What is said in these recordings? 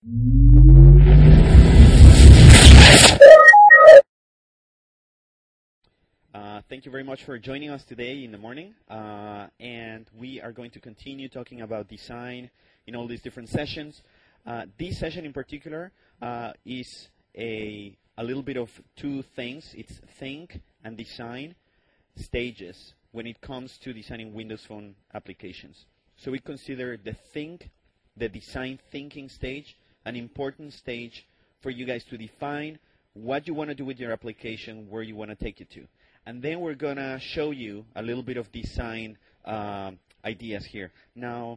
Thank you very much for joining us today in the morning. And we are going to continue talking about design in all these different sessions. This session in particular is a little bit of two things. It's think and design stages when it comes to designing Windows Phone applications. So we consider the design thinking stage, an important stage for you guys to define what you want to do with your application, where you want to take it to. And then we're going to show you a little bit of design ideas here. Now,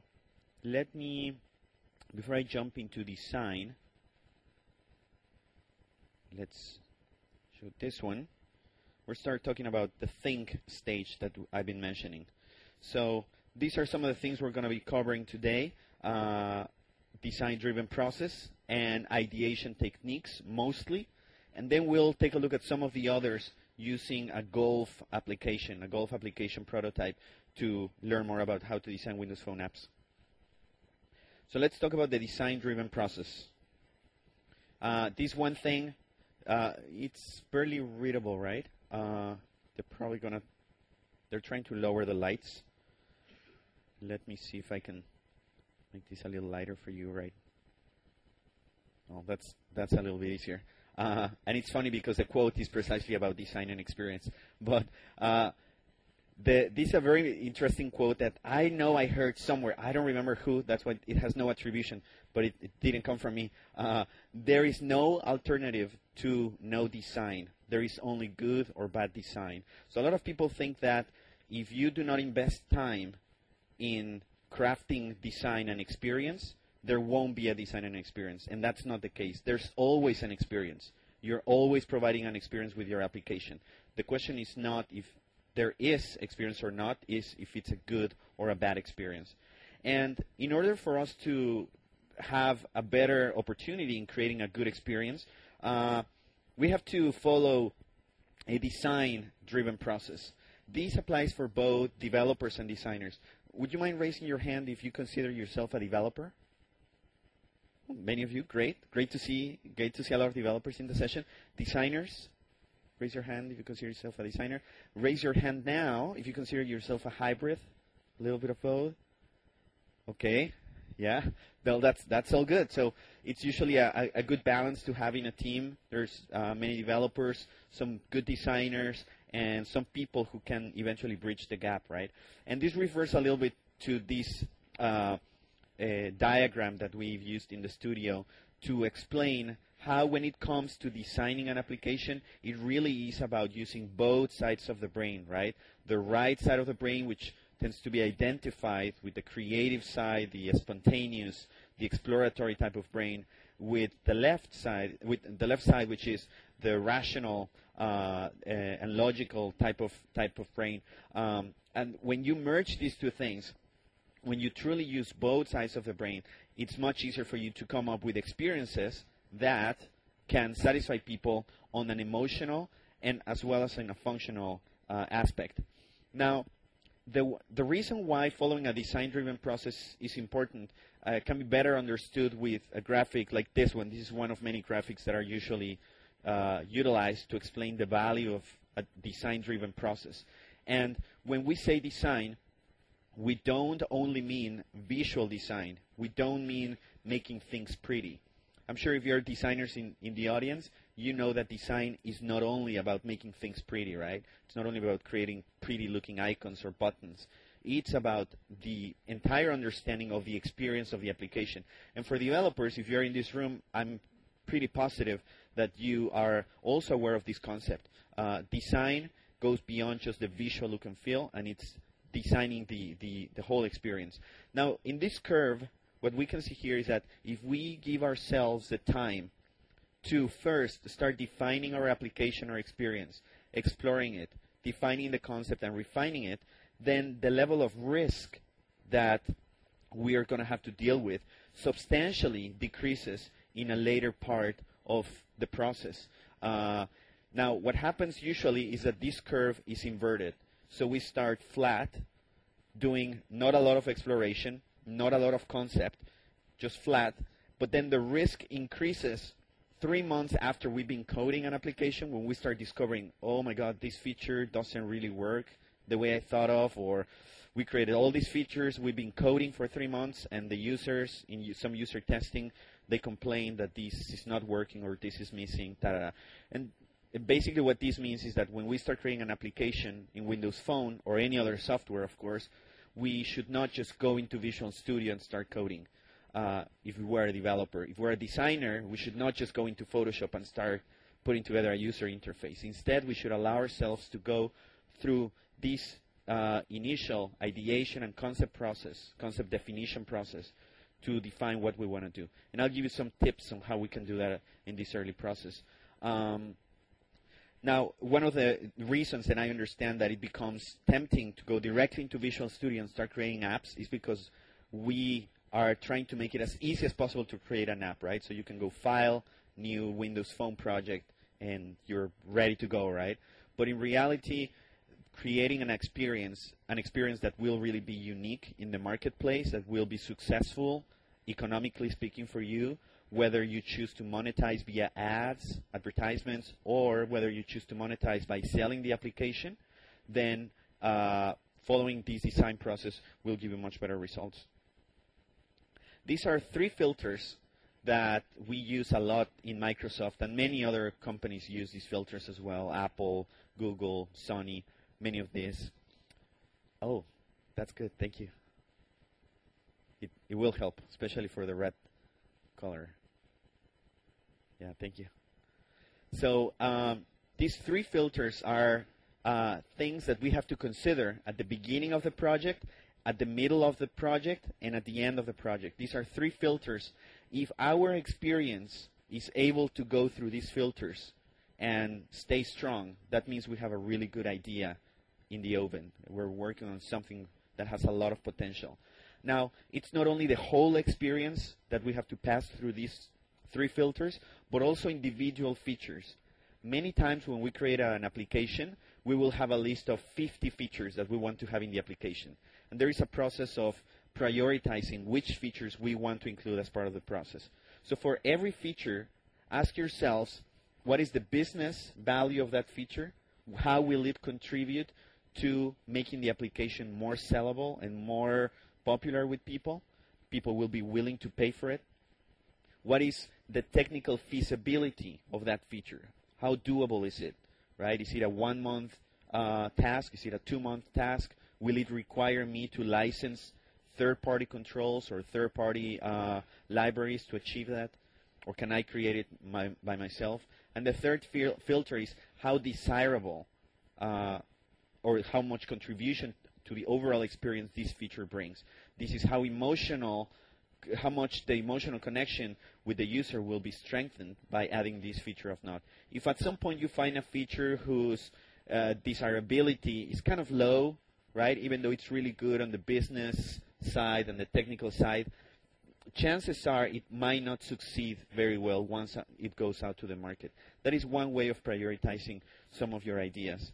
before I jump into design, let's show this one. We'll start talking about the think stage that I've been mentioning. So these are some of the things we're going to be covering today. Design-driven process and ideation techniques mostly. And then we'll take a look at some of the others using a golf application prototype to learn more about how to design Windows Phone apps. So let's talk about the design-driven process. This one thing, it's barely readable, right? They're trying to lower the lights. Let me see if I can make this a little lighter for you, right? Oh, that's a little bit easier. And it's funny because the quote is precisely about design and experience. But this is a very interesting quote that I know I heard somewhere. I don't remember who. That's why it has no attribution, but it didn't come from me. There is no alternative to no design. There is only good or bad design. So a lot of people think that if you do not invest time in crafting design and experience, there won't be a design and experience. And that's not the case. There's always an experience. You're always providing an experience with your application. The question is not if there is experience or not, is if it's a good or a bad experience. And in order for us to have a better opportunity in creating a good experience, we have to follow a design-driven process. This applies for both developers and designers. Would you mind raising your hand if you consider yourself a developer? Many of you, great. Great to see a lot of developers in the session. Designers, raise your hand if you consider yourself a designer. Raise your hand now if you consider yourself a hybrid, a little bit of both. Okay, yeah. Well, that's all good. So it's usually a good balance to having a team. There's many developers, some good designers, and some people who can eventually bridge the gap, right? And this refers a little bit to this diagram that we've used in the studio to explain how when it comes to designing an application, it really is about using both sides of the brain, right? The right side of the brain, which tends to be identified with the creative side, the spontaneous, the exploratory type of brain, with the left side, which is the rational and logical type of brain. And when you merge these two things, when you truly use both sides of the brain, it's much easier for you to come up with experiences that can satisfy people on an emotional and as well as in a functional aspect. Now, the reason why following a design-driven process is important can be better understood with a graphic like this one. This is one of many graphics that are usually utilized to explain the value of a design-driven process. And when we say design, we don't only mean visual design. We don't mean making things pretty. I'm sure if you're designers in the audience, you know that design is not only about making things pretty, right? It's not only about creating pretty-looking icons or buttons. It's about the entire understanding of the experience of the application. And for developers, if you're in this room, I'm pretty positive that you are also aware of this concept. Design goes beyond just the visual look and feel, and it's designing the whole experience. Now, in this curve, what we can see here is that if we give ourselves the time to first start defining our application or experience, exploring it, defining the concept and refining it, then the level of risk that we are going to have to deal with substantially decreases in a later part of the process. Now, what happens usually is that this curve is inverted. So we start flat, doing not a lot of exploration, not a lot of concept, just flat, But then the risk increases 3 months after we've been coding an application, when we start discovering, oh my God, this feature doesn't really work the way I thought of, or we created all these features, we've been coding for 3 months, and the users, in some user testing, they complain that this is not working or this is missing, ta-da-da. And basically what this means is that when we start creating an application in Windows Phone or any other software, of course, we should not just go into Visual Studio and start coding. If we were a developer. If we're a designer, we should not just go into Photoshop and start putting together a user interface. Instead, we should allow ourselves to go through this initial ideation and concept definition process to define what we want to do. And I'll give you some tips on how we can do that in this early process. Now, one of the reasons, and I understand that it becomes tempting to go directly into Visual Studio and start creating apps, is because we are trying to make it as easy as possible to create an app, right? So you can go File, New Windows Phone project, and you're ready to go, right? But in reality, creating an experience that will really be unique in the marketplace, that will be successful, economically speaking for you, whether you choose to monetize via ads, advertisements, or whether you choose to monetize by selling the application, then following this design process will give you much better results. These are 3 filters that we use a lot in Microsoft, and many other companies use these filters as well. Apple, Google, Sony, many of these. Oh, that's good. Thank you. It will help, especially for the red color. Yeah, thank you. So these 3 filters are things that we have to consider at the beginning of the project, at the middle of the project, and at the end of the project. These are 3 filters. If our experience is able to go through these filters and stay strong, that means we have a really good idea in the oven. We're working on something that has a lot of potential. Now, it's not only the whole experience that we have to pass through these 3 filters, but also individual features. Many times when we create an application, we will have a list of 50 features that we want to have in the application. And there is a process of prioritizing which features we want to include as part of the process. So for every feature, ask yourselves, what is the business value of that feature? How will it contribute to making the application more sellable and more popular with people? People will be willing to pay for it. What is the technical feasibility of that feature? How doable is it? Right? Is it a 1-month task? Is it a 2-month task? Will it require me to license third-party controls or third-party libraries to achieve that? Or can I create it by myself? And the third filter is how desirable or how much contribution to the overall experience this feature brings. This is how much the emotional connection with the user will be strengthened by adding this feature of not. If at some point you find a feature whose desirability is kind of low, right, even though it's really good on the business side and the technical side, chances are it might not succeed very well once it goes out to the market. That is one way of prioritizing some of your ideas.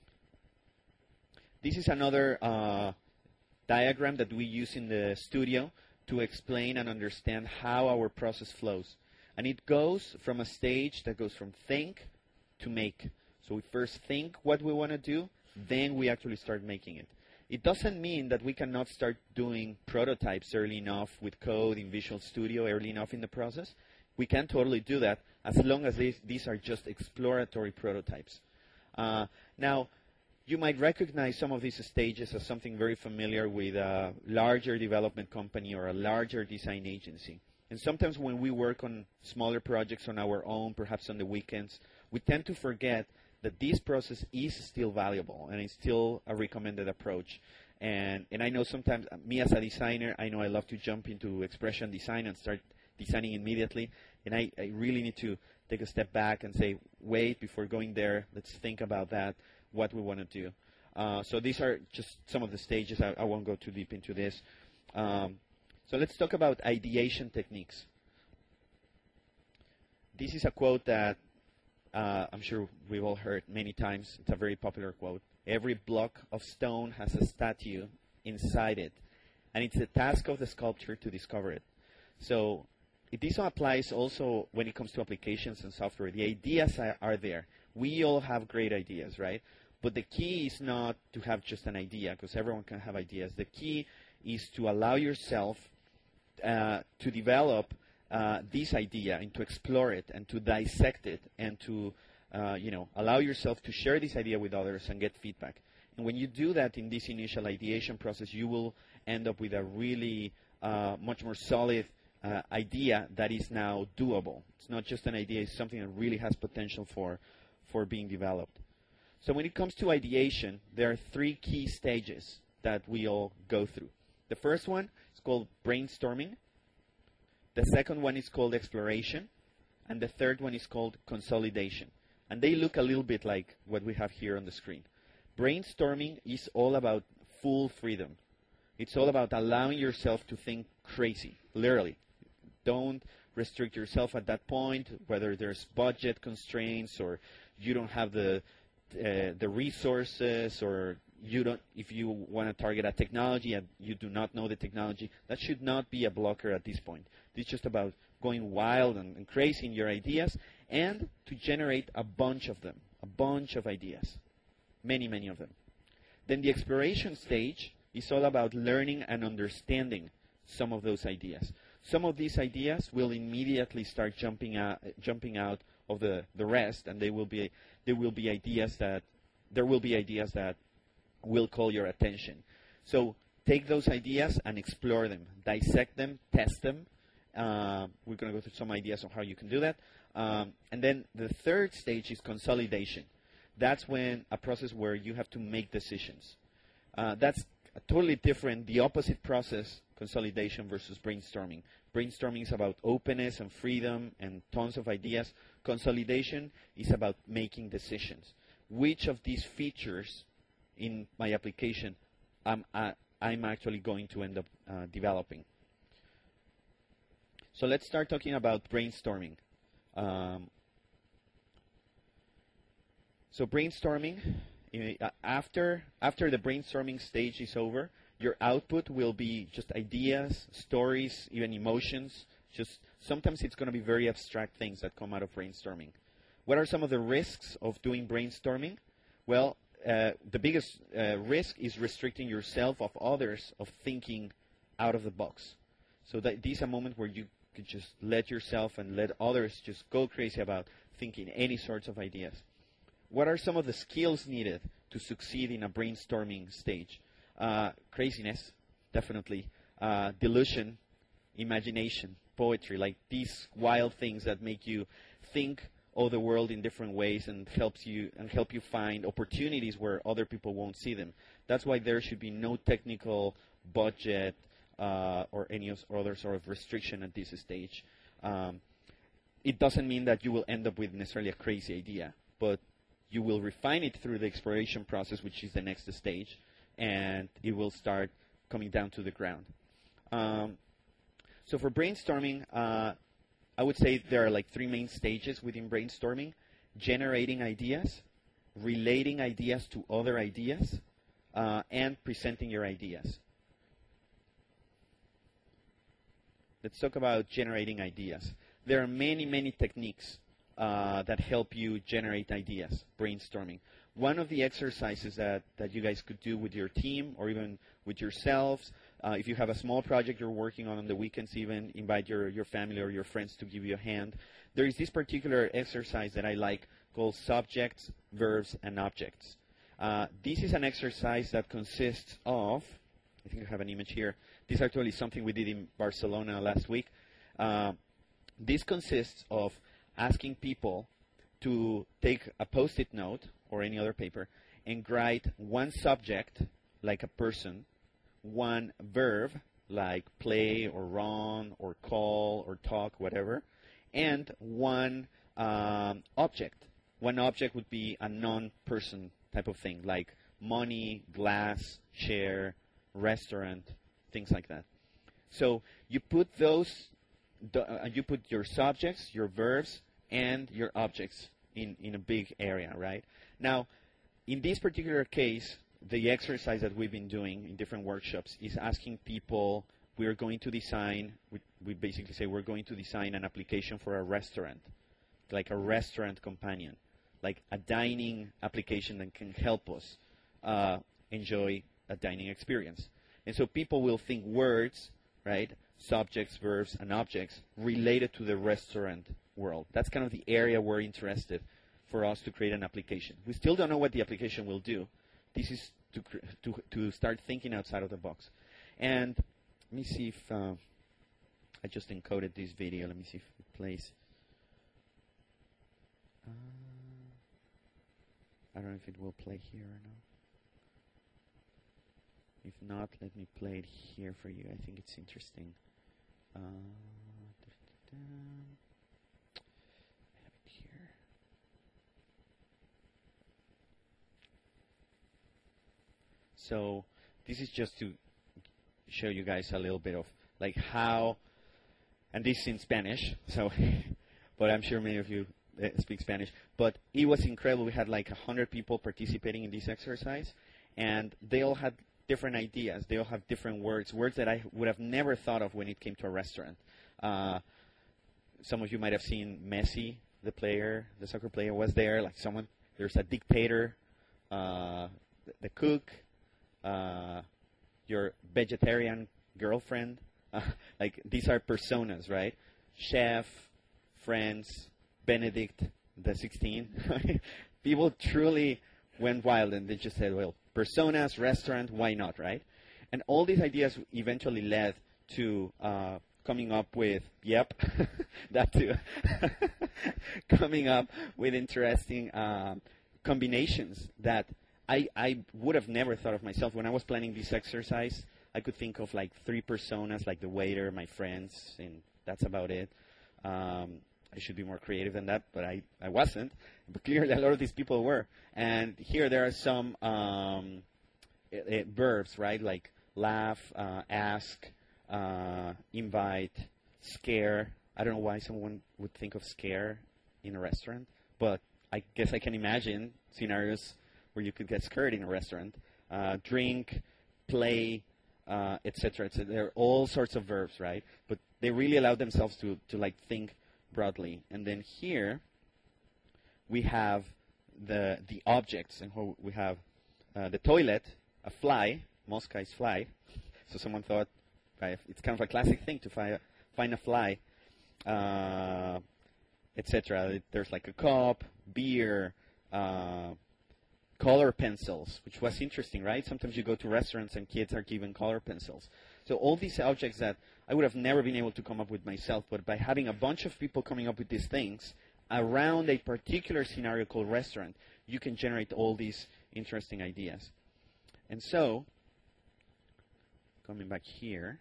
This is another diagram that we use in the studio to explain and understand how our process flows. And it goes from a stage that goes from think to make. So we first think what we want to do, then we actually start making it. It doesn't mean that we cannot start doing prototypes early enough with code in Visual Studio early enough in the process. We can totally do that as long as these are just exploratory prototypes. Now, you might recognize some of these stages as something very familiar with a larger development company or a larger design agency. And sometimes when we work on smaller projects on our own, perhaps on the weekends, we tend to forget that this process is still valuable and it's still a recommended approach. And I know sometimes, me as a designer, I know I love to jump into expression design and start designing immediately. And I really need to take a step back and say, wait, before going there, let's think about that, what we want to do. So these are just some of the stages. I won't go too deep into this. So let's talk about ideation techniques. This is a quote that I'm sure we've all heard many times. It's a very popular quote. Every block of stone has a statue inside it, and it's the task of the sculptor to discover it. So this applies also when it comes to applications and software. The ideas are there. We all have great ideas, right? But the key is not to have just an idea, because everyone can have ideas. The key is to allow yourself to develop this idea and to explore it and to dissect it and to allow yourself to share this idea with others and get feedback. And when you do that in this initial ideation process, you will end up with a really much more solid idea that is now doable. It's not just an idea, it's something that really has potential for being developed. So when it comes to ideation, there are 3 key stages that we all go through. The first one is called brainstorming. The second one is called exploration. And the third one is called consolidation. And they look a little bit like what we have here on the screen. Brainstorming is all about full freedom. It's all about allowing yourself to think crazy, literally. Don't restrict yourself at that point, whether there's budget constraints or you don't have the resources, or if you want to target a technology and you do not know the technology. That should not be a blocker at this point. It's just about going wild and crazy in your ideas and to generate a bunch of them, a bunch of ideas, many, many of them. Then the exploration stage is all about learning and understanding some of those ideas. Some of these ideas will immediately start jumping out of the rest, and there will be ideas that will call your attention. So take those ideas and explore them, dissect them, test them. We're going to go through some ideas on how you can do that. And then the third stage is consolidation. That's when a process where you have to make decisions. That's totally different, the opposite process, consolidation versus brainstorming. Brainstorming is about openness and freedom and tons of ideas. Consolidation is about making decisions. Which of these features in my application I'm actually going to end up developing? So let's start talking about brainstorming. So brainstorming, after the brainstorming stage is over, your output will be just ideas, stories, even emotions. Just sometimes it's going to be very abstract things that come out of brainstorming. What are some of the risks of doing brainstorming? Well, the biggest risk is restricting yourself of others of thinking out of the box. So that this is a moment where you could just let yourself and let others just go crazy about thinking any sorts of ideas. What are some of the skills needed to succeed in a brainstorming stage? Craziness, definitely. Delusion, imagination, poetry, like these wild things that make you think of the world in different ways and help you find opportunities where other people won't see them. That's why there should be no technical budget or any other sort of restriction at this stage. It doesn't mean that you will end up with necessarily a crazy idea, but you will refine it through the exploration process, which is the next stage, and it will start coming down to the ground. So for brainstorming, I would say there are like 3 main stages within brainstorming: generating ideas, relating ideas to other ideas, and presenting your ideas. Let's talk about generating ideas. There are many, many techniques that help you generate ideas, brainstorming. One of the exercises that you guys could do with your team or even with yourselves, if you have a small project you're working on the weekends, even invite your family or your friends to give you a hand. There is this particular exercise that I like called subjects, verbs, and objects. This is an exercise that consists of, I think I have an image here. This is actually something we did in Barcelona last week. This consists of asking people to take a Post-it note or any other paper and write one subject, like a person, one verb, like play or run or call or talk, whatever, and one object. One object would be a non-person type of thing, like money, glass, chair, restaurant, things like that. So you put you put your subjects, your verbs, and your objects in a big area, right? Now, in this particular case, the exercise that we've been doing in different workshops is asking people we're going to design, we basically say we're going to design an application for a restaurant, like a restaurant companion, like a dining application that can help us enjoy a dining experience. And so people will think words, right, subjects, verbs, and objects related to the restaurant world. That's kind of the area we're interested for us to create an application. We still don't know what the application will do. This is to start thinking outside of the box. And let me see if I just encoded this video. Let me see if it plays. I don't know if it will play here or not. If not, let me play it here for you. I think it's interesting. I have it here. So this is just to show you guys a little bit of like how, and this is in Spanish, so, but I'm sure many of you speak Spanish. But it was incredible. We had like 100 people participating in this exercise, and they all had different ideas. They all have different words that I would have never thought of when it came to a restaurant. Some of you might have seen Messi, the player, the soccer player, was there. Like someone, there's a dictator, the cook, your vegetarian girlfriend. Like these are personas, right? Chef, friends, Benedict the 16th. People truly went wild, and they just said, well, personas, restaurant, why not, right? And all these ideas eventually led to coming up with, yep, that too, coming up with interesting combinations that I would have never thought of myself. When I was planning this exercise, I could think of like 3 personas, like the waiter, my friends, and that's about it. I should be more creative than that, but I wasn't. But clearly, a lot of these people were. And here there are some verbs, right? Like laugh, ask, invite, scare. I don't know why someone would think of scare in a restaurant, but I guess I can imagine scenarios where you could get scared in a restaurant. Drink, play, etc. There are all sorts of verbs, right? But they really allow themselves to like think broadly. And then here we have the objects, and we have the toilet, a fly. Mosca is fly. So someone thought it's kind of a classic thing to find a fly, etc. There's like a cup, beer, color pencils, which was interesting, right? Sometimes you go to restaurants and kids are given color pencils. So all these objects that I would have never been able to come up with myself, but by having a bunch of people coming up with these things around a particular scenario called restaurant, you can generate all these interesting ideas. And so, coming back here,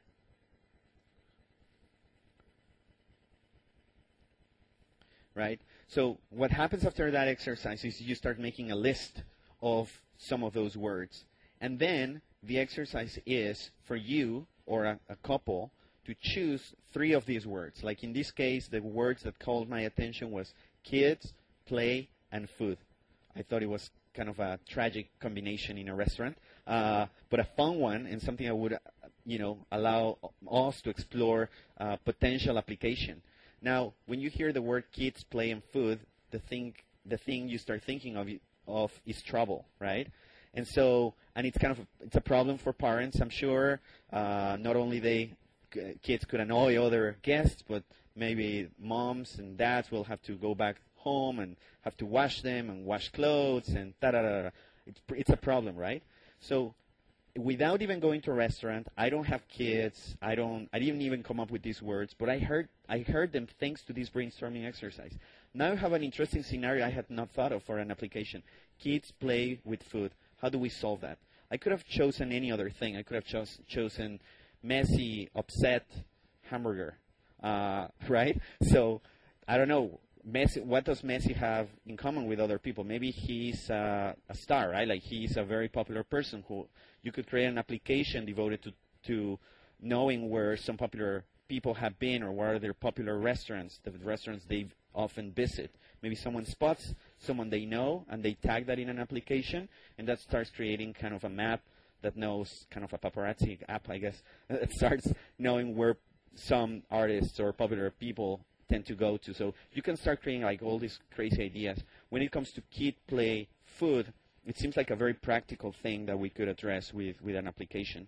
right? So what happens after that exercise is you start making a list of some of those words. And then the exercise is for you or a couple to choose 3 of these words. Like in this case, the words that called my attention was kids, play, and food. I thought it was kind of a tragic combination in a restaurant, but a fun one, and something that would, allow us to explore potential application. Now, when you hear the word kids, play, and food, the thing you start thinking of is trouble, right? And so, and it's a problem for parents, I'm sure. Not only kids could annoy other guests, but maybe moms and dads will have to go back home and have to wash them and wash clothes and da-da-da-da. It's a problem, right? So without even going to a restaurant, I don't have kids. I didn't even come up with these words, but I heard them thanks to this brainstorming exercise. Now I have an interesting scenario I had not thought of for an application. Kids play with food. How do we solve that? I could have chosen any other thing. I could have chosen messy, upset hamburger, right? So I don't know. Messi, what does Messi have in common with other people? Maybe he's a star, right? Like he's a very popular person who you could create an application devoted to knowing where some popular people have been or where are their popular restaurants, the restaurants they often visit. Maybe someone spots someone they know and they tag that in an application, and that starts creating kind of a map that knows kind of a paparazzi app, I guess, that starts knowing where some artists or popular people tend to go to. So you can start creating like all these crazy ideas. When it comes to kid play food, it seems like a very practical thing that we could address with an application.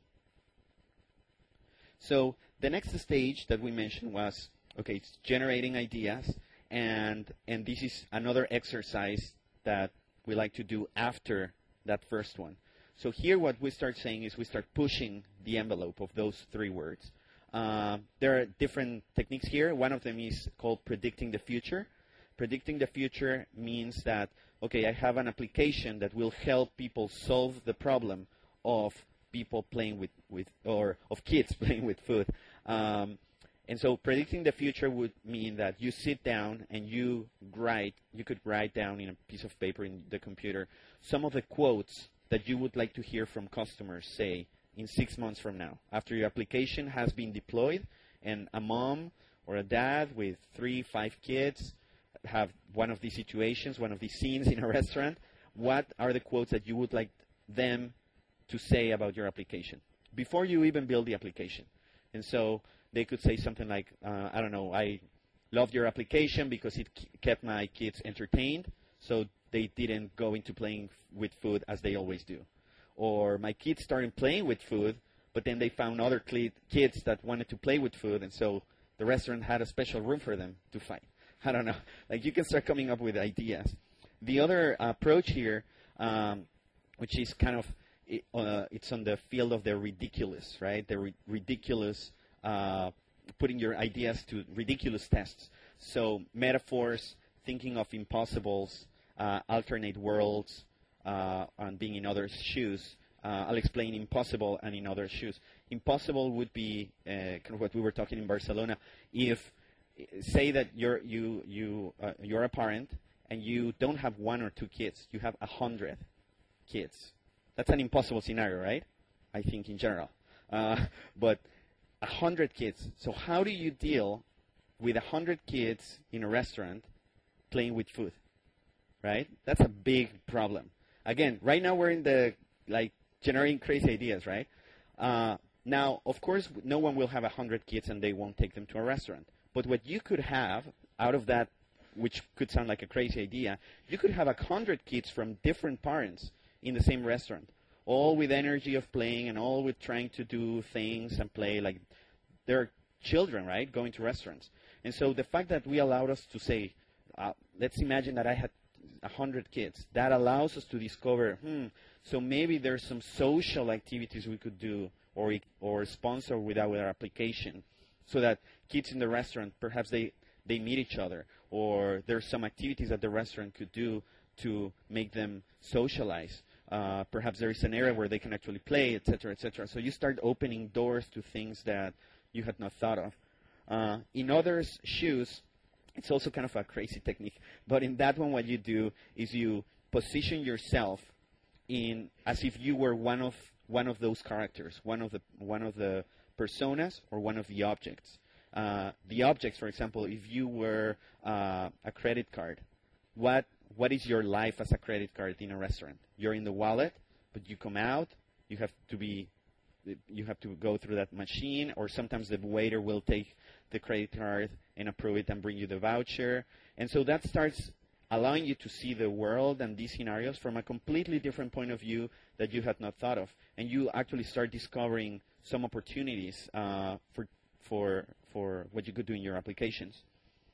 So the next stage that we mentioned was, okay, it's generating ideas, and this is another exercise that we like to do after that first one. So here what we start saying is we start pushing the envelope of those 3 words. There are different techniques here. One of them is called predicting the future. Predicting the future means that, okay, I have an application that will help people solve the problem of people playing with or of kids playing with food. And so predicting the future would mean that you sit down and you could write down in a piece of paper in the computer some of the quotes that you would like to hear from customers, say, in 6 months from now, after your application has been deployed and a mom or a dad with 3, 5 kids have one of these situations, one of these scenes in a restaurant. What are the quotes that you would like them to say about your application before you even build the application? And so they could say something like, I don't know, I loved your application because it kept my kids entertained, so they didn't go into playing with food as they always do. Or my kids started playing with food, but then they found other kids that wanted to play with food, and so the restaurant had a special room for them to fight. I don't know. Like, you can start coming up with ideas. The other approach here, which is kind of, it's on the field of the ridiculous, right? The ridiculous, putting your ideas to ridiculous tests. So metaphors, thinking of impossibles, alternate worlds, and being in others' shoes. I'll explain impossible and in others' shoes. Impossible would be kind of what we were talking in Barcelona. If, say that you're a parent and you don't have 1 or 2 kids, you have 100 kids. That's an impossible scenario, right? I think in general. But 100 kids. So how do you deal with 100 kids in a restaurant playing with food, right? That's a big problem. Again, right now we're in the, like, generating crazy ideas, right? Now, of course, no one will have 100 kids and they won't take them to a restaurant. But what you could have out of that, which could sound like a crazy idea, you could have 100 kids from different parents in the same restaurant, all with energy of playing and all with trying to do things and play. Like, they're children, right, going to restaurants. And so the fact that we allowed us to say, let's imagine that I had 100 kids, that allows us to discover, so maybe there's some social activities we could do or sponsor with our application, so that kids in the restaurant, perhaps they meet each other, or there's some activities that the restaurant could do to make them socialize. Perhaps there is an area where they can actually play, etc., etc. So you start opening doors to things that you had not thought of. In others' shoes, it's also kind of a crazy technique, but in that one, what you do is you position yourself in as if you were one of those characters, one of the personas or one of the objects. The objects, for example, if you were a credit card, what is your life as a credit card in a restaurant? You're in the wallet, but you come out, you have to go through that machine, or sometimes the waiter will take the credit card and approve it and bring you the voucher. And so that starts allowing you to see the world and these scenarios from a completely different point of view that you had not thought of. And you actually start discovering some opportunities for what you could do in your applications.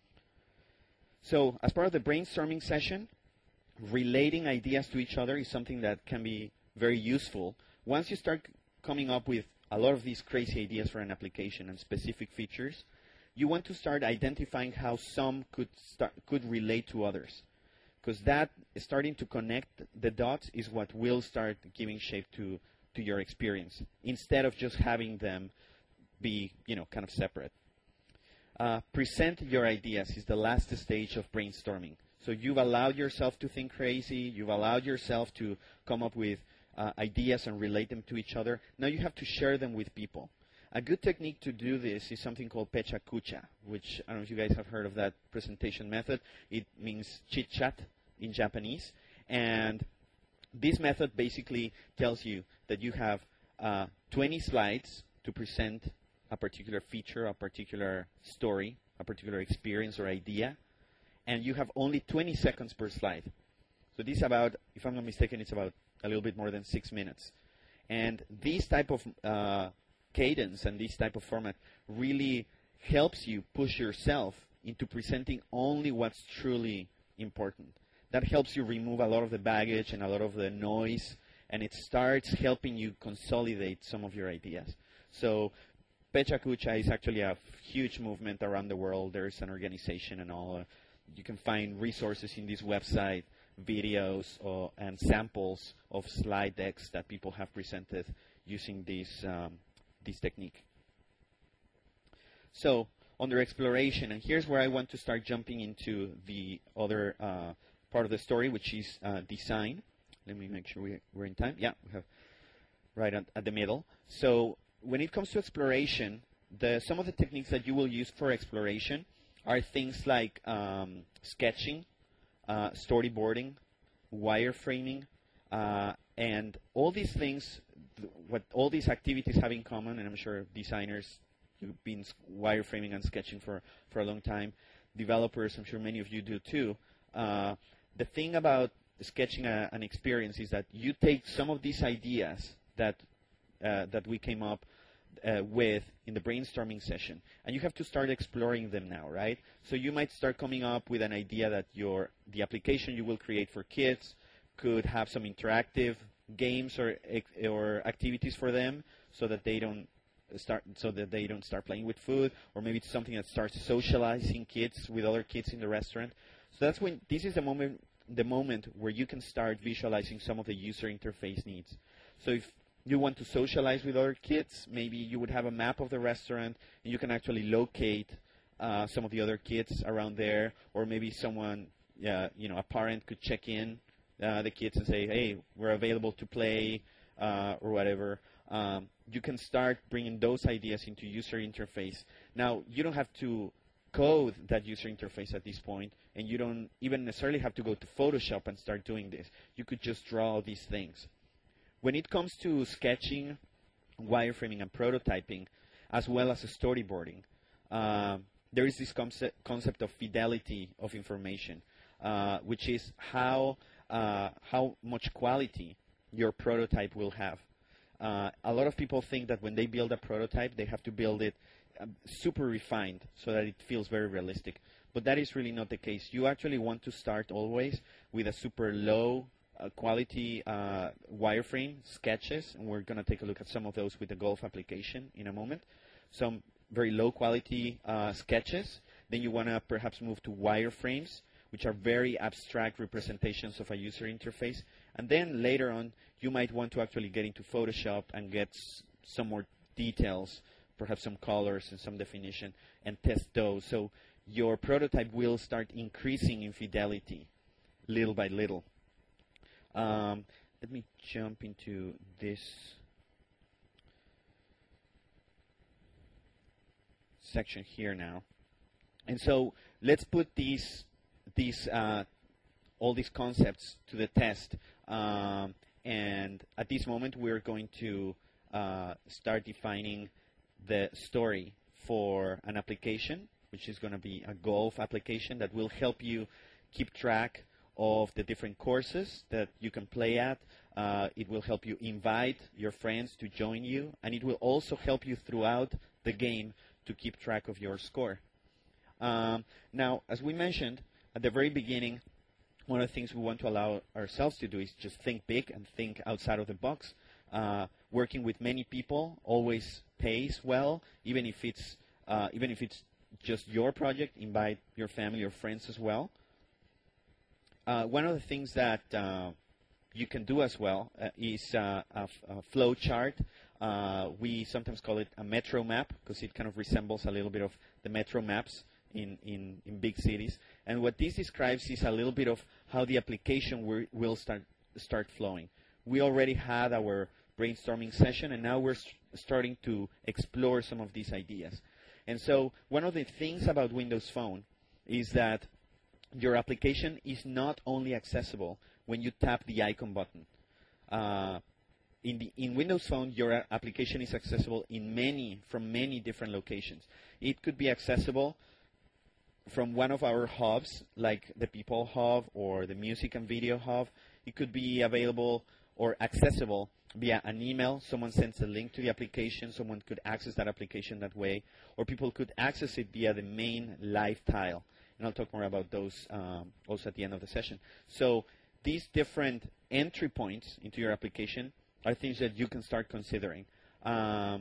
So as part of the brainstorming session, relating ideas to each other is something that can be very useful. Once you start coming up with a lot of these crazy ideas for an application and specific features, you want to start identifying how some could relate to others, because that starting to connect the dots is what will start giving shape to your experience, instead of just having them be, kind of separate. Present your ideas is the last stage of brainstorming. So you've allowed yourself to think crazy, you've allowed yourself to come up with ideas and relate them to each other. Now you have to share them with people. A good technique to do this is something called pecha kucha, which I don't know if you guys have heard of that presentation method. It means chit-chat in Japanese. And This method basically tells you that you have 20 slides to present a particular feature, a particular story, a particular experience or idea, and you have only 20 seconds per slide. So this is about, if I'm not mistaken, it's about a little bit more than 6 minutes. And this type of cadence and this type of format really helps you push yourself into presenting only what's truly important. That helps you remove a lot of the baggage and a lot of the noise, and it starts helping you consolidate some of your ideas. So Pecha Kucha is actually a huge movement around the world. There's an organization and all. You can find resources in this website, videos and samples of slide decks that people have presented using this technique. So under exploration, and here's where I want to start jumping into the other part of the story, which is design. Let me make sure we're in time. Yeah, we have right at the middle. So when it comes to exploration, some of the techniques that you will use for exploration are things like sketching, storyboarding, wireframing, and all these things, what all these activities have in common, and I'm sure designers, you've been wireframing and sketching for a long time. Developers, I'm sure many of you do too. The thing about sketching an experience is that you take some of these ideas that we came up with in the brainstorming session, and you have to start exploring them now, right? So you might start coming up with an idea that the application you will create for kids could have some interactive games or activities for them, so that they don't start playing with food, or maybe it's something that starts socializing kids with other kids in the restaurant. So that's when this is the moment where you can start visualizing some of the user interface needs. So if you want to socialize with other kids, maybe you would have a map of the restaurant, and you can actually locate some of the other kids around there, or maybe someone, a parent could check in the kids and say, hey, we're available to play, or whatever. You can start bringing those ideas into user interface. Now, you don't have to code that user interface at this point, and you don't even necessarily have to go to Photoshop and start doing this. You could just draw these things. When it comes to sketching, wireframing, and prototyping, as well as storyboarding, there is this concept of fidelity of information, which is how much quality your prototype will have. A lot of people think that when they build a prototype, they have to build it super refined so that it feels very realistic. But that is really not the case. You actually want to start always with a super low quality wireframe sketches, and we're going to take a look at some of those with the golf application in a moment. Some very low quality sketches. Then you want to perhaps move to wireframes, which are very abstract representations of a user interface. And then later on, you might want to actually get into Photoshop and get some more details, perhaps some colors and some definition, and test those. So your prototype will start increasing in fidelity little by little. Let me jump into this section here now. And so let's put all these concepts to the test. And at this moment, we're going to start defining the story for an application, which is going to be a golf application that will help you keep track of the different courses that you can play at. It will help you invite your friends to join you, and it will also help you throughout the game to keep track of your score. Now, as we mentioned at the very beginning, one of the things we want to allow ourselves to do is just think big and think outside of the box. Working with many people always pays well, even if it's just your project. Invite your family or friends as well. One of the things that you can do as well is a flow chart. We sometimes call it a metro map because it kind of resembles a little bit of the metro maps in big cities. And what this describes is a little bit of how the application will start flowing. We already had our brainstorming session, and now we're starting to explore some of these ideas. And so one of the things about Windows Phone is that your application is not only accessible when you tap the icon button. In Windows Phone, your application is accessible from many different locations. It could be accessible from one of our hubs, like the People Hub or the Music and Video Hub. It could be available or accessible via an email. Someone sends a link to the application. Someone could access that application that way. Or people could access it via the main live tile. And I'll talk more about those also at the end of the session. So these different entry points into your application are things that you can start considering. That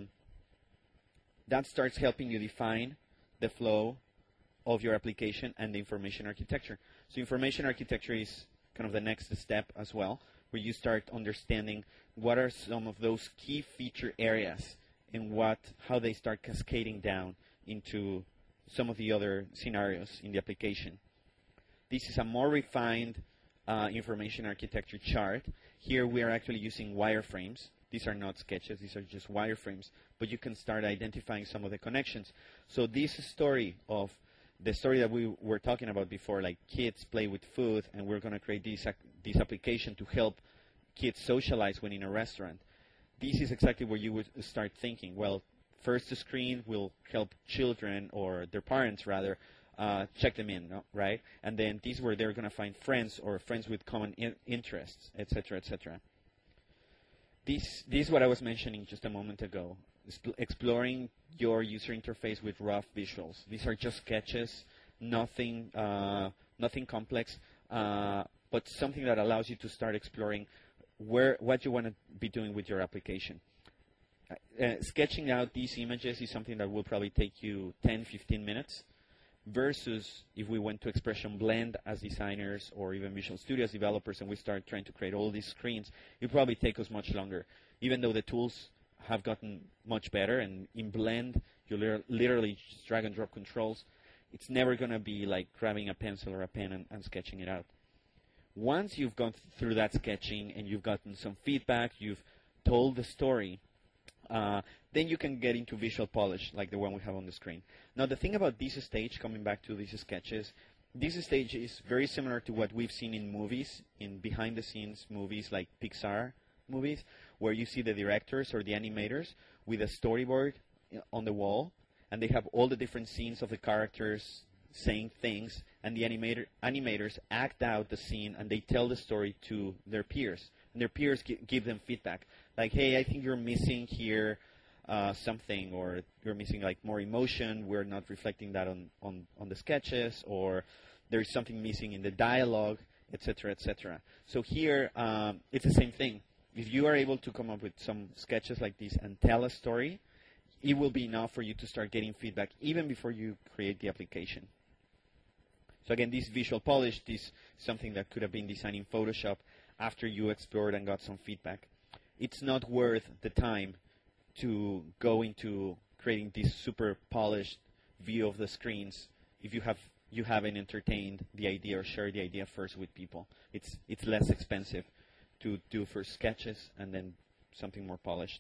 starts helping you define the flow of your application and the information architecture. So information architecture is kind of the next step as well, where you start understanding what are some of those key feature areas and how they start cascading down into some of the other scenarios in the application. This is a more refined information architecture chart. Here we are actually using wireframes. These are not sketches, these are just wireframes, but you can start identifying some of the connections. So this story of the story that we were talking about before, like kids play with food, and we're going to create this application to help kids socialize when in a restaurant. This is exactly where you would start thinking, well, first the screen will help children, or their parents rather, check them in, right? And then this is where they're going to find friends or friends with common interests, etc., etc. This is what I was mentioning just a moment ago, exploring your user interface with rough visuals. These are just sketches, nothing complex, but something that allows you to start exploring what you want to be doing with your application. Sketching out these images is something that will probably take you 10-15 minutes, versus if we went to Expression Blend as designers or even Visual Studio as developers and we start trying to create all these screens, it would probably take us much longer. Even though the tools have gotten much better, and in Blend you literally just drag and drop controls, it's never going to be like grabbing a pencil or a pen and sketching it out. Once you've gone through that sketching and you've gotten some feedback, you've told the story, then you can get into visual polish like the one we have on the screen. Now the thing about this stage, coming back to these sketches, this stage is very similar to what we've seen in movies, in behind the scenes movies like Pixar movies, where you see the directors or the animators with a storyboard on the wall, and they have all the different scenes of the characters saying things, and the animators act out the scene and they tell the story to their peers, and their peers give them feedback like, hey, I think you're missing here something, or you're missing like more emotion, we're not reflecting that on the sketches, or there's something missing in the dialogue, etc., etc. So here it's the same thing. If you are able to come up with some sketches like this and tell a story, it will be enough for you to start getting feedback even before you create the application. So again, this visual polish, this is something that could have been designed in Photoshop after you explored and got some feedback. It's not worth the time to go into creating this super polished view of the screens if you haven't entertained the idea or shared the idea first with people. It's less expensive to do first sketches and then something more polished.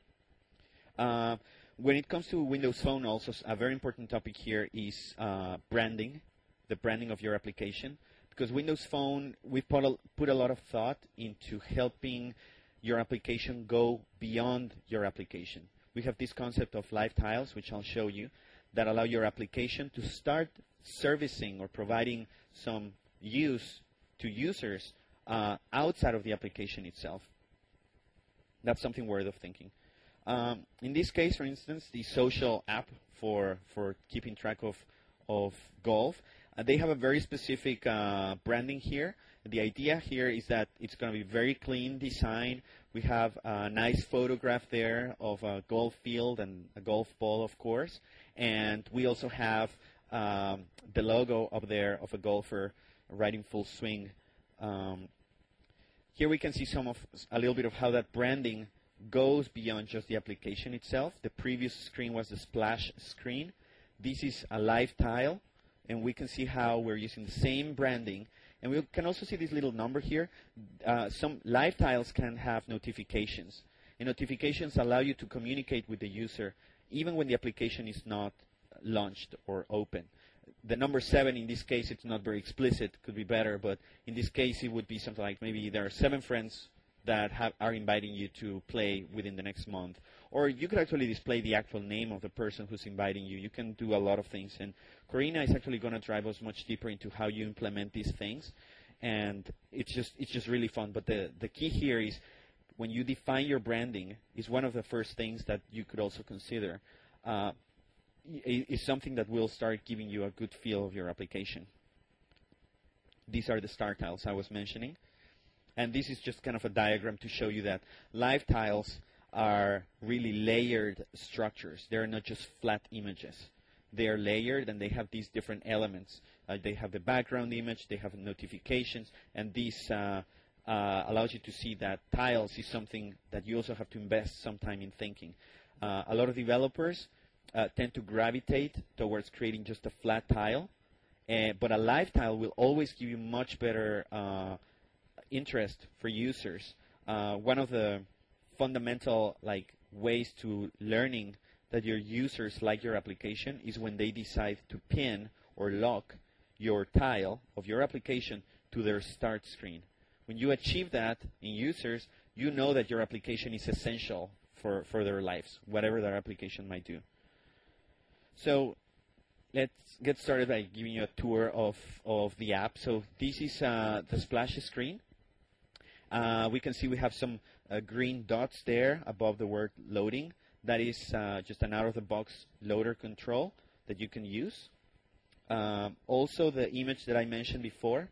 When it comes to Windows Phone, also a very important topic here is branding, the branding of your application. Because Windows Phone, we put a lot of thought into helping your application go beyond your application. We have this concept of live tiles, which I'll show you, that allow your application to start servicing or providing some use to users outside of the application itself. That's something worth of thinking. In this case, for instance, the social app for keeping track of golf, they have a very specific branding here. The idea here is that it's going to be very clean design. We have a nice photograph there of a golf field and a golf ball, of course. And we also have the logo up there of a golfer right in full swing. Here we can see a little bit of how that branding goes beyond just the application itself. The previous screen was the splash screen. This is a live tile, and we can see how we're using the same branding. And we can also see this little number here. Some live tiles can have notifications. And notifications allow you to communicate with the user even when the application is not launched or open. The number 7, in this case, it's not very explicit. Could be better, but in this case, it would be something like maybe there are 7 friends that are inviting you to play within the next month. Or you could actually display the actual name of the person who's inviting you. You can do a lot of things. And Corina is actually going to drive us much deeper into how you implement these things. And it's just really fun. But the key here is when you define your branding is one of the first things that you could also consider. Is something that will start giving you a good feel of your application. These are the star tiles I was mentioning. And this is just kind of a diagram to show you that live tiles are really layered structures. They're not just flat images. They are layered, and they have these different elements. They have the background image, they have notifications, and this allows you to see that tiles is something that you also have to invest some time in thinking. A lot of developers tend to gravitate towards creating just a flat tile, but a live tile will always give you much better interest for users. One of the fundamental ways to learning that your users like your application is when they decide to pin or lock your tile of your application to their start screen. When you achieve that in users, you know that your application is essential for their lives, whatever their application might do. So let's get started by giving you a tour of the app. So this is the splash screen. We can see we have some green dots there above the word loading. That is just an out-of-the-box loader control that you can use. Also, the image that I mentioned before.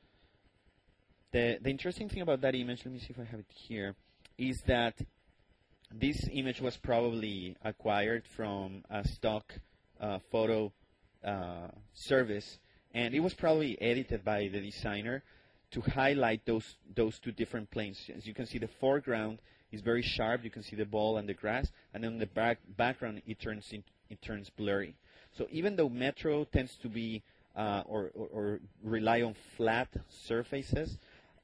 The interesting thing about that image, let me see if I have it here, is that this image was probably acquired from a stock photo service, and it was probably edited by the designer to highlight those two different planes. As you can see, the foreground is very sharp. You can see the ball and the grass, and then the background it turns blurry. So even though Metro tends to be or rely on flat surfaces,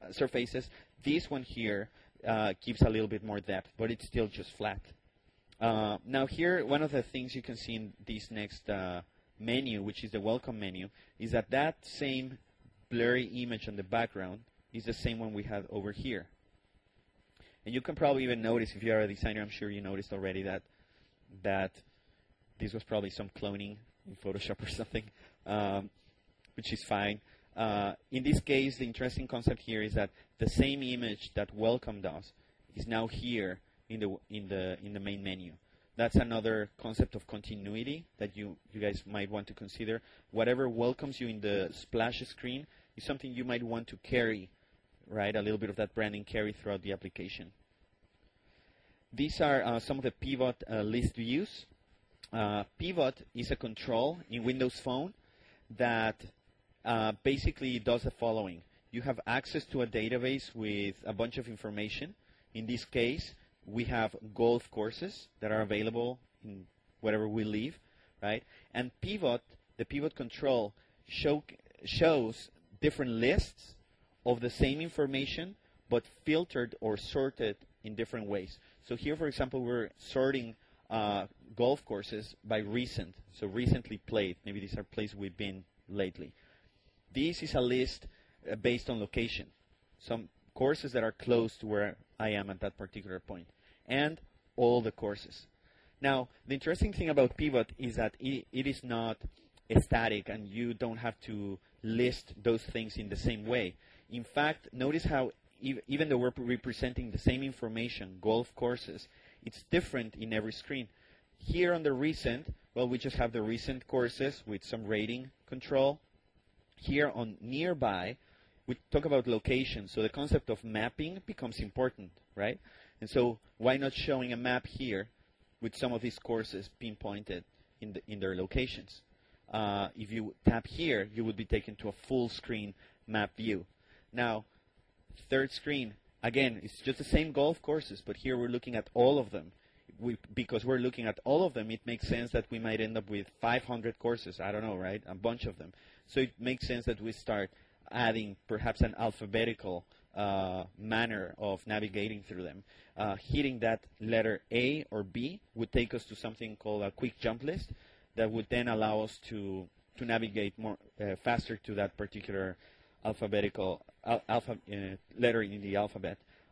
this one here gives a little bit more depth, but it's still just flat. Now here, one of the things you can see in this next menu, which is the welcome menu, is that same blurry image on the background is the same one we had over here. And you can probably even notice, if you are a designer, I'm sure you noticed already that this was probably some cloning in Photoshop or something, which is fine. In this case, the interesting concept here is that the same image that welcome does is now here in the main menu. That's another concept of continuity that you guys might want to consider. Whatever welcomes you in the splash screen is something you might want to carry, right? A little bit of that branding carry throughout the application. These are some of the pivot list views. Pivot is a control in Windows Phone that basically does the following. You have access to a database with a bunch of information. In this case, we have golf courses that are available in wherever we live, right? And pivot, the pivot control, shows different lists of the same information, but filtered or sorted in different ways. So here, for example, we're sorting golf courses by recent, so recently played. Maybe these are places we've been lately. This is a list based on location. Some courses that are close to where I am at that particular point, and all the courses. Now, the interesting thing about Pivot is that it is not static, and you don't have to list those things in the same way. In fact, notice how even though we're representing the same information, golf courses, it's different in every screen. Here on the recent, well, we just have the recent courses with some rating control. Here on nearby, we talk about location. So the concept of mapping becomes important, right? And so why not showing a map here with some of these courses pinpointed in their locations? If you tap here, you would be taken to a full screen map view. Now, third screen, again, it's just the same golf courses, but here we're looking at all of them. Because we're looking at all of them, it makes sense that we might end up with 500 courses. I don't know, right? A bunch of them. So it makes sense that we start adding perhaps an alphabetical manner of navigating through them. Hitting that letter A or B would take us to something called a quick jump list that would then allow us to navigate more faster to that particular alphabetical letter in the alphabet.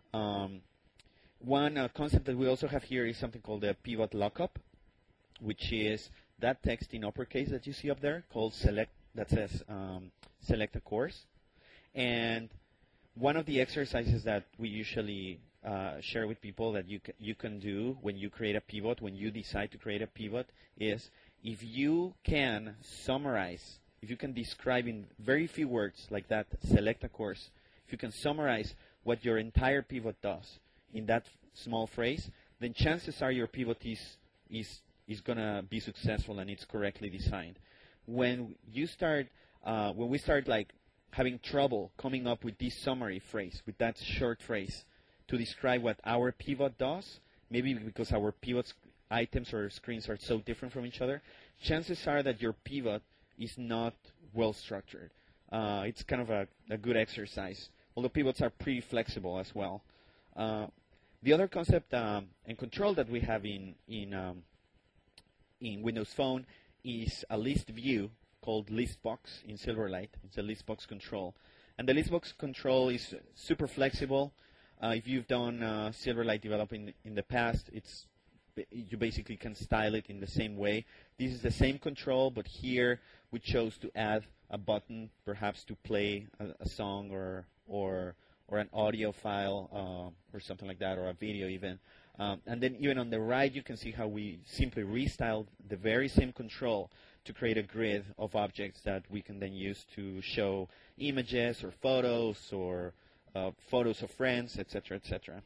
One concept that we also have here is something called the pivot lookup, which is that text in uppercase that you see up there called select, that says select a course. And one of the exercises that we usually share with people that you can do when you create a pivot, when you decide to create a pivot, is if you can summarize, if you can describe in very few words like that, select a course, if you can summarize what your entire pivot does in that small phrase, then chances are your pivot is going to be successful and it's correctly designed. When we start like having trouble coming up with this summary phrase, with that short phrase to describe what our pivot does, maybe because our pivots items or screens are so different from each other, chances are that your pivot is not well structured. It's kind of a good exercise, although pivots are pretty flexible as well. The other concept and control that we have in Windows Phone is a list view called Listbox in Silverlight. It's a Listbox control. And the Listbox control is super flexible. If you've done Silverlight developing in the past, you basically can style it in the same way. This is the same control, but here we chose to add a button, perhaps to play a song or an audio file or something like that, or a video even. And then even on the right, you can see how we simply restyled the very same control to create a grid of objects that we can then use to show images or photos of friends, etc., etc.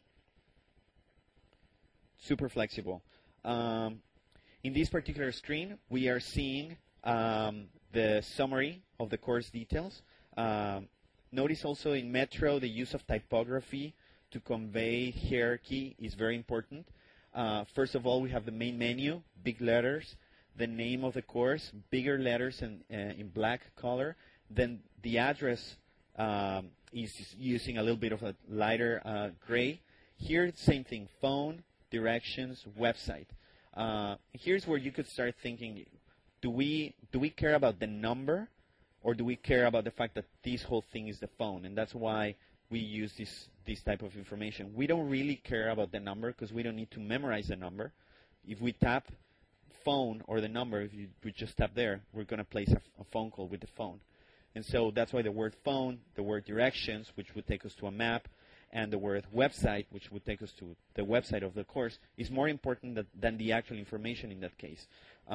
Super flexible. In this particular screen, we are seeing the summary of the course details. Notice also in Metro, the use of typography to convey hierarchy is very important. First of all, we have the main menu, big letters, the name of the course, bigger letters in black color. Then the address is using a little bit of a lighter gray. Here, same thing, phone, directions, website. Here's where you could start thinking, do we care about the number, or do we care about the fact that this whole thing is the phone? And that's why we use this type of information. We don't really care about the number because we don't need to memorize the number. If we tap phone or the number, if we just tap there, we're going to place a phone call with the phone. And so that's why the word phone, the word directions, which would take us to a map, and the word website, which would take us to the website of the course, is more important than the actual information in that case.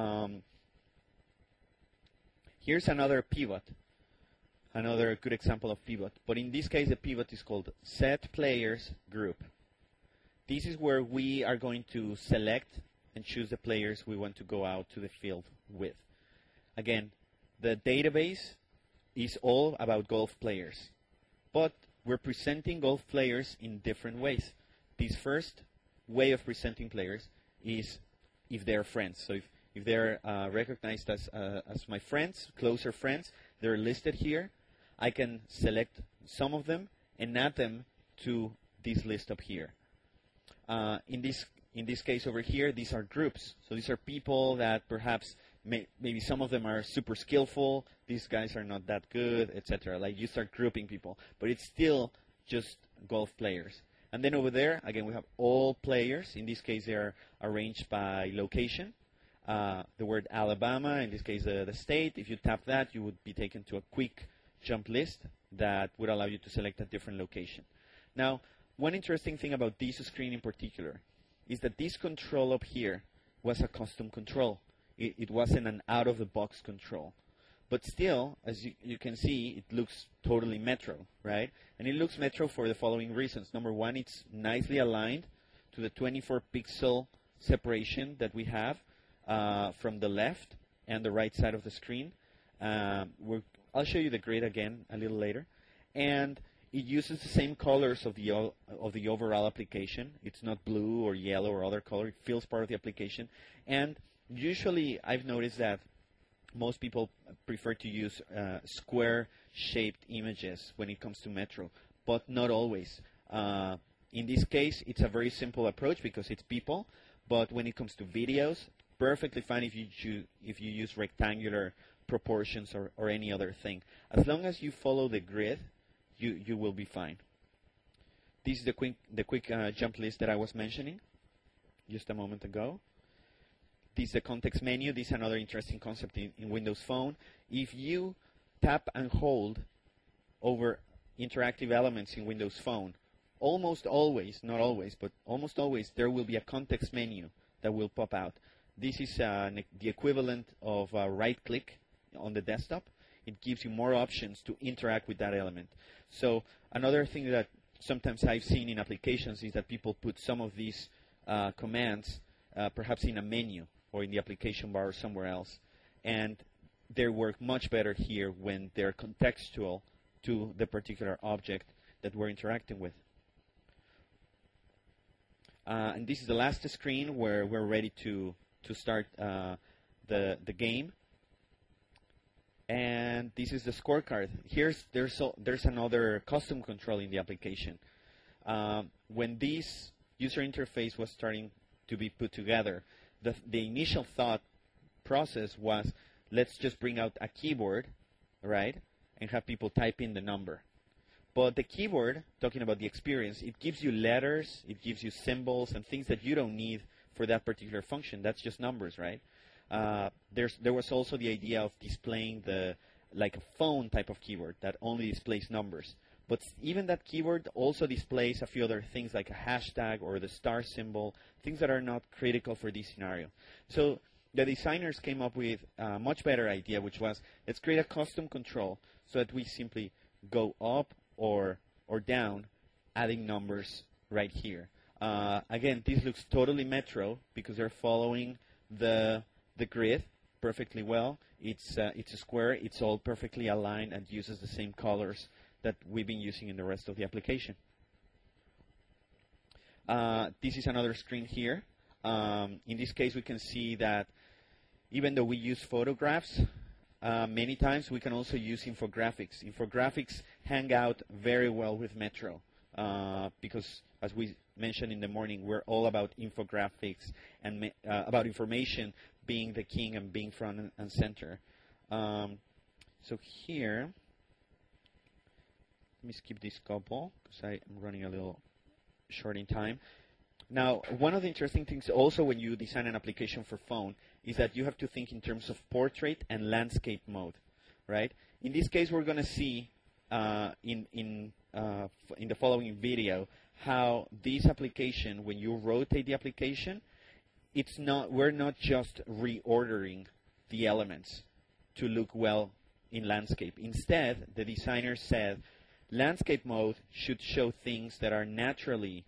Here's another pivot, another good example of pivot. But in this case, the pivot is called Set Players Group. This is where we are going to select and choose the players we want to go out to the field with. Again, the database is all about golf players, but we're presenting golf players in different ways. This first way of presenting players is if they're friends. So if they're recognized as my friends, closer friends, they're listed here. I can select some of them and add them to this list up here. In this case over here, these are groups. So these are people that perhaps maybe some of them are super skillful, these guys are not that good, etc. Like you start grouping people, but it's still just golf players. And then over there, again, we have all players. In this case, they are arranged by location. The word Alabama, in this case, the state. If you tap that, you would be taken to a quick jump list that would allow you to select a different location. Now, one interesting thing about this screen in particular is that this control up here was a custom control. It wasn't an out-of-the-box control. But still, as you can see, it looks totally Metro, right? And it looks Metro for the following reasons. Number one, it's nicely aligned to the 24-pixel separation that we have from the left and the right side of the screen. I'll show you the grid again a little later. And it uses the same colors of the overall application. It's not blue or yellow or other color. It feels part of the application. And usually I've noticed that most people prefer to use square-shaped images when it comes to Metro, but not always. In this case, it's a very simple approach because it's people, but when it comes to videos, perfectly fine if you use rectangular proportions or any other thing. As long as you follow the grid, you will be fine. This is the quick jump list that I was mentioning just a moment ago. This is the context menu. This is another interesting concept in Windows Phone. If you tap and hold over interactive elements in Windows Phone, almost always, not always, but almost always, there will be a context menu that will pop out. This is the equivalent of a right-click on the desktop. It gives you more options to interact with that element. So another thing that sometimes I've seen in applications is that people put some of these commands perhaps in a menu or in the application bar or somewhere else. And they work much better here when they're contextual to the particular object that we're interacting with. And this is the last screen where we're ready to start the game. And this is the scorecard. There's another custom control in the application. When this user interface was starting to be put together, the initial thought process was, let's just bring out a keyboard, right, and have people type in the number. But the keyboard, talking about the experience, it gives you letters, it gives you symbols, and things that you don't need for that particular function. That's just numbers, right? There was also the idea of displaying like a phone type of keyboard that only displays numbers. But even that keyboard also displays a few other things like a hashtag or the star symbol, things that are not critical for this scenario. So the designers came up with a much better idea, which was, let's create a custom control so that we simply go up or down, adding numbers right here. Again, this looks totally Metro because they're following the grid perfectly well. It's a square. It's all perfectly aligned and uses the same colors that we've been using in the rest of the application. This is another screen here. In this case, we can see that even though we use photographs, many times we can also use infographics. Infographics hang out very well with Metro because, as we mentioned in the morning, we're all about infographics and about information being the king and being front and center. So here, let me skip this couple because I'm running a little short in time. Now, one of the interesting things also when you design an application for phone is that you have to think in terms of portrait and landscape mode, right? In this case, we're going to see in the following video how this application, when you rotate the application, we're not just reordering the elements to look well in landscape. Instead, the designer said landscape mode should show things that are naturally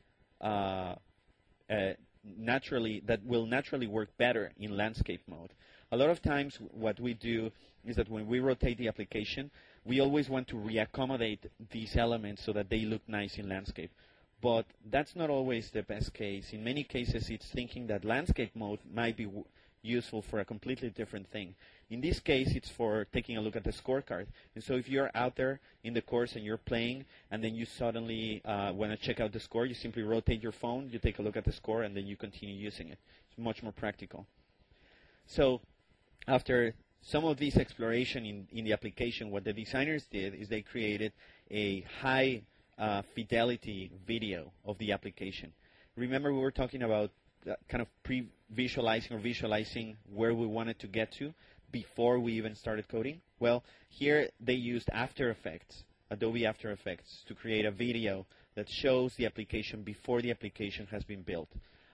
that will naturally work better in landscape mode. A lot of times what we do is that when we rotate the application, we always want to reaccommodate these elements so that they look nice in landscape. But that's not always the best case. In many cases, it's thinking that landscape mode might be useful for a completely different thing. In this case, it's for taking a look at the scorecard. And so if you're out there in the course and you're playing, and then you suddenly want to check out the score, you simply rotate your phone, you take a look at the score, and then you continue using it. It's much more practical. So after some of this exploration in the application, what the designers did is they created a high fidelity video of the application. Remember we were talking about kind of pre-visualizing or visualizing where we wanted to get to before we even started coding? Well, here they used After Effects, Adobe After Effects, to create a video that shows the application before the application has been built.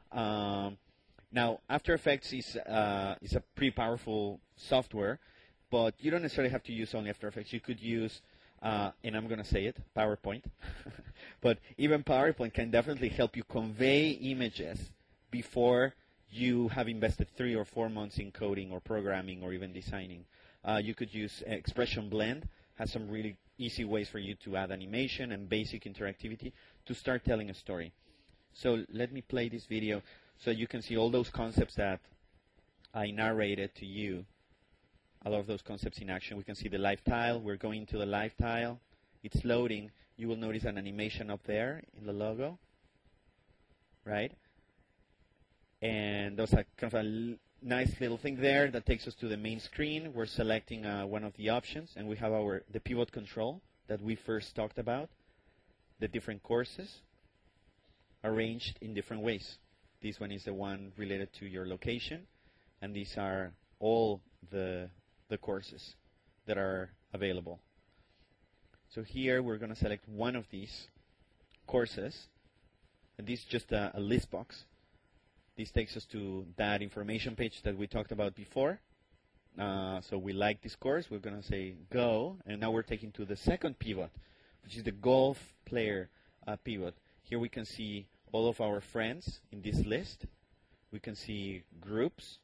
Now, After Effects is a pretty powerful software, but you don't necessarily have to use only After Effects. You could use, and I'm going to say it, PowerPoint. But even PowerPoint can definitely help you convey images before you have invested 3 or 4 months in coding or programming or even designing. You could use Expression Blend, has some really easy ways for you to add animation and basic interactivity to start telling a story. So let me play this video so you can see all those concepts that I narrated to you, a lot of those concepts in action. We can see the live tile. We're going to the live tile. It's loading. You will notice an animation up there in the logo, right? And there's a kind of a nice little thing there that takes us to the main screen. We're selecting one of the options, and we have the pivot control that we first talked about, the different courses. arranged in different ways. This one is the one related to your location, and these are all the courses that are available. So here we're going to select one of these courses, and this is just a list box. This takes us to that information page that we talked about before. So we like this course. We're going to say go, and now we're taken to the second pivot, which is the golf player pivot. Here we can see all of our friends in this list. We can see groups.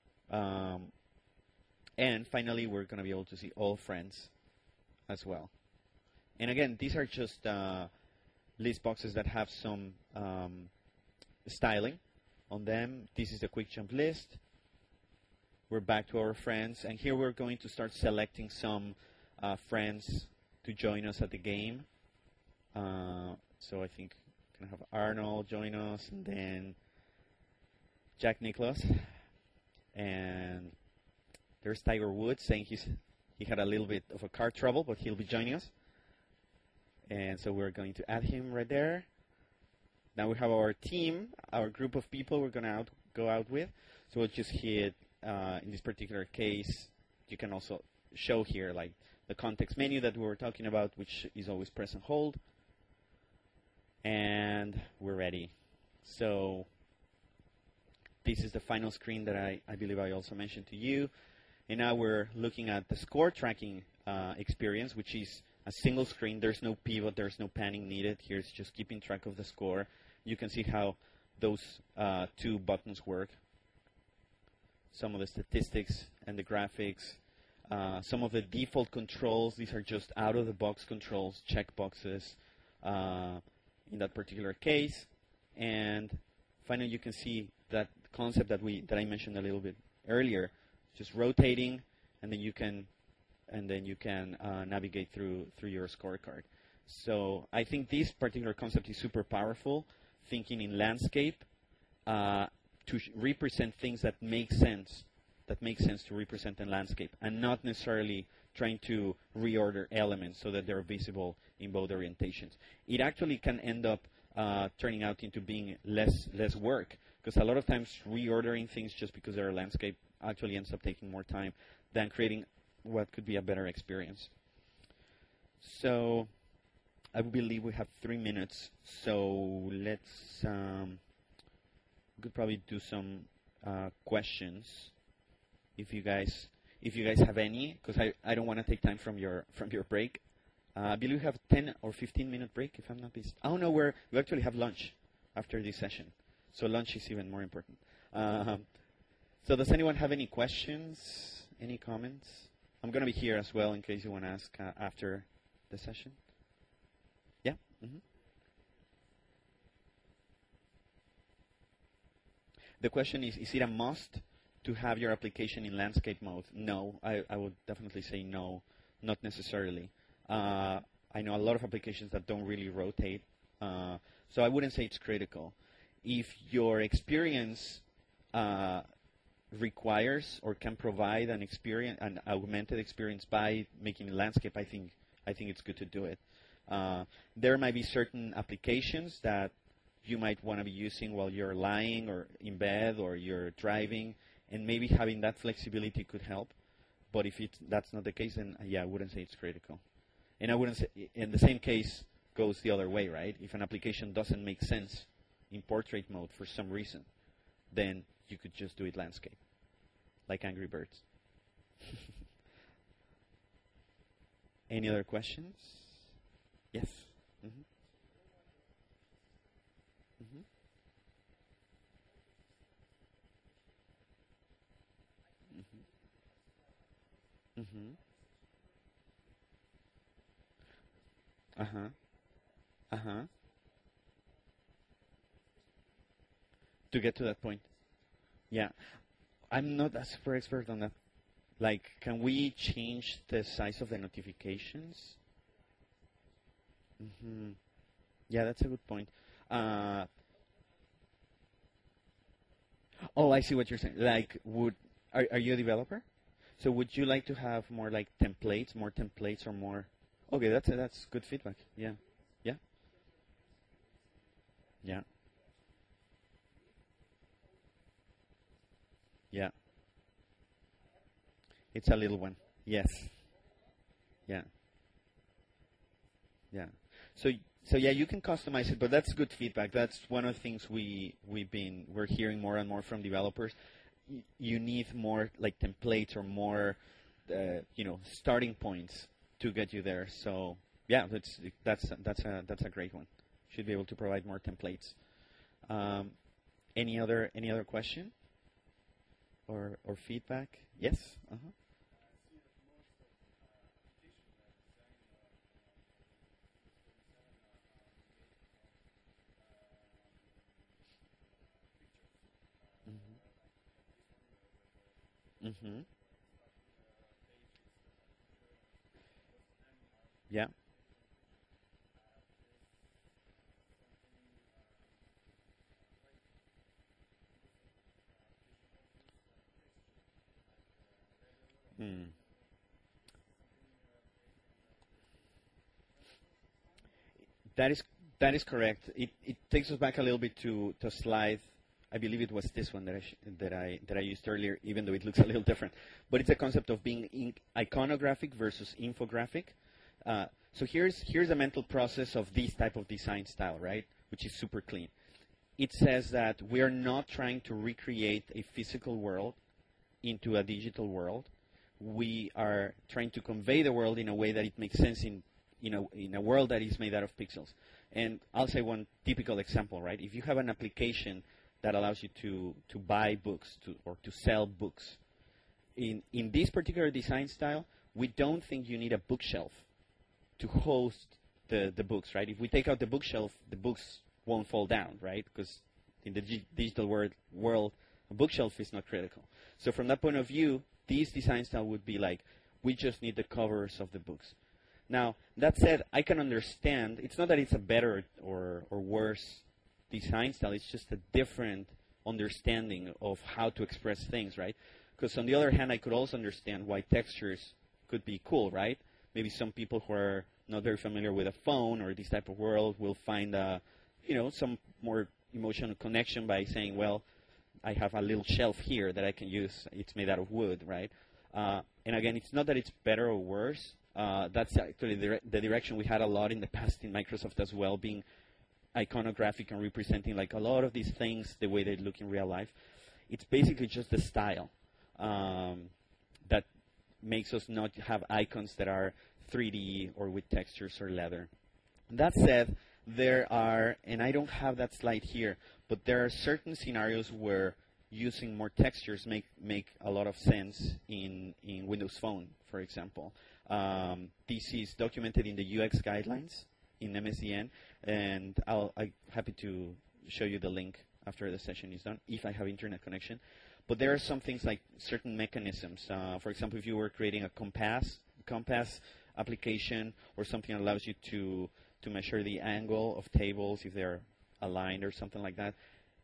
And finally, we're going to be able to see all friends as well. And again, these are just list boxes that have some styling on them. This is the quick jump list. We're back to our friends. And here we're going to start selecting some friends to join us at the game. So I think we're going to have Arnold join us, and then Jack Nicklaus. And there's Tiger Woods saying he had a little bit of a car trouble, but he'll be joining us. And so we're going to add him right there. Now we have our team, our group of people we're going to go out with. So we'll just hit, in this particular case, you can also show here like the context menu that we were talking about, which is always press and hold. And we're ready. So this is the final screen that I believe I also mentioned to you. And now we're looking at the score tracking experience, which is a single screen. There's no pivot. There's no panning needed. Here's just keeping track of the score. You can see how those two buttons work. Some of the statistics and the graphics. Some of the default controls. These are just out-of-the-box controls, checkboxes in that particular case. And finally, you can see that concept that I mentioned a little bit earlier, just rotating, and then you can navigate through your scorecard. So I think this particular concept is super powerful, thinking in landscape to represent things that make sense to represent in landscape, and not necessarily trying to reorder elements so that they're visible in both orientations. It actually can end up turning out into being less work, because a lot of times reordering things just because they're a landscape actually ends up taking more time than creating what could be a better experience. So I believe we have 3 minutes, so let's we could probably do some questions if you guys have any, because I don't want to take time from your break. I believe we have 10 or 15-minute break, if I'm not mistaken. Oh no, we actually have lunch after this session, so lunch is even more important. So does anyone have any questions, any comments? I'm going to be here as well in case you want to ask after the session. Yeah? Mm-hmm. The question is it a must to have your application in landscape mode? No, I would definitely say no, not necessarily. I know a lot of applications that don't really rotate, so I wouldn't say it's critical. If your experience requires or can provide an augmented experience by making a landscape, I think it's good to do it. There might be certain applications that you might want to be using while you're lying or in bed or you're driving, and maybe having that flexibility could help. But if that's not the case, then I wouldn't say it's critical. And I wouldn't say, in the same case goes the other way, right? If an application doesn't make sense in portrait mode for some reason, then you could just do it landscape, like Angry Birds. Any other questions? Yes. Mm-hmm. Mm-hmm. Mm-hmm. Uh-huh. Uh-huh. To get to that point. Yeah. I'm not a super expert on that. Like, can we change the size of the notifications? Mm-hmm. Yeah, that's a good point. Oh, I see what you're saying. Like, are you a developer? So would you like to have more like more templates or more? Okay, that's good feedback. Yeah, yeah, yeah. Yeah. It's a little one. Yes. Yeah. Yeah. So so yeah, you can customize it, but that's good feedback. That's one of the things we're hearing more and more from developers. You need more like templates or more starting points to get you there. So yeah, that's a great one. Should be able to provide more templates. Um, any other question or feedback? Yes. Uh-huh. Mm-hmm. Yeah. Mm. That is that is correct. It takes us back a little bit to slide. I believe it was this one that I used earlier, even though it looks a little different. But it's a concept of being iconographic versus infographic. So here's a mental process of this type of design style, right? Which is super clean. It says that we are not trying to recreate a physical world into a digital world. We are trying to convey the world in a way that it makes sense in a world that is made out of pixels. And I'll say one typical example, right? If you have an application that allows you to buy books or to sell books, in this particular design style, we don't think you need a bookshelf to host the books, right? If we take out the bookshelf, the books won't fall down, right? Because in the digital world, a bookshelf is not critical. So from that point of view, this design style would be like, we just need the covers of the books. Now, that said, I can understand, it's not that it's a better or worse design style, it's just a different understanding of how to express things, right? Because on the other hand, I could also understand why textures could be cool, right? Maybe some people who are not very familiar with a phone or this type of world will find some more emotional connection by saying, well, I have a little shelf here that I can use. It's made out of wood, right? And again, it's not that it's better or worse. That's actually the direction we had a lot in the past in Microsoft as well, being iconographic and representing like a lot of these things the way they look in real life. It's basically just the style that makes us not have icons that are 3D or with textures or leather. That said, there are, and I don't have that slide here, but there are certain scenarios where using more textures make a lot of sense in Windows Phone, for example. This is documented in the UX guidelines in MSDN, and I'm happy to show you the link after the session is done, if I have internet connection. But there are some things like certain mechanisms. For example, if you were creating a compass application or something that allows you to measure the angle of tables if they're aligned or something like that,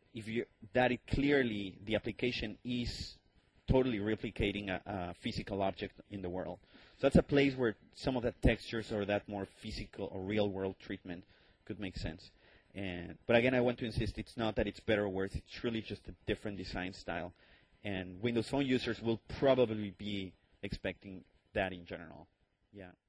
clearly the application is totally replicating a physical object in the world. So that's a place where some of the textures or that more physical or real world treatment could make sense. But again, I want to insist it's not that it's better or worse. It's really just a different design style. And Windows Phone users will probably be expecting that in general. Yeah.